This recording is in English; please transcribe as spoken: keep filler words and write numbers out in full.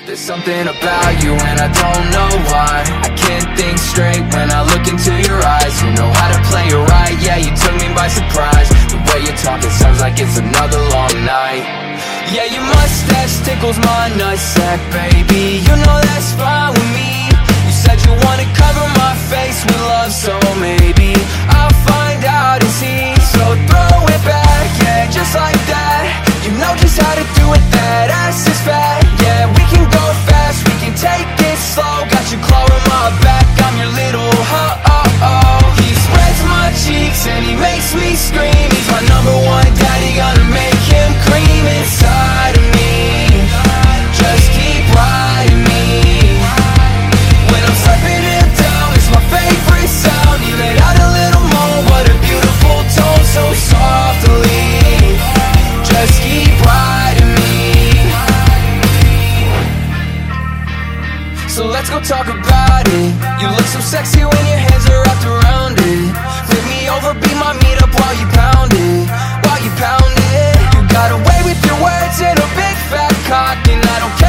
There's something about you and I don't know why. I can't think straight when I look into your eyes. You know how to play it right, yeah, you took me by surprise. The way you talk, it sounds like it's another long night. Yeah, your mustache tickles my nutsack, baby. You know that's fine with me. You said you wanna cover my face with love, so maybe I'll find out and see. So throw it back, yeah, just like that. You know just how to do it, that ass is fat. Yeah, we can go fast, we can take it slow. Got your claw in my back, I'm your little ho-oh-oh. He spreads my cheeks and he makes me scream. He's my number one daddy, gonna make him cream inside of me. Just keep riding me. When I'm slapping him down, it's my favorite sound. He let out a little moan, what a beautiful tone, so softly. Just keep riding me. So let's go talk about it. You look so sexy when your hands are wrapped around it. Flip me over, be my meat up while you pound it. While you pound it. You got away with your words and a big fat cock, and I don't care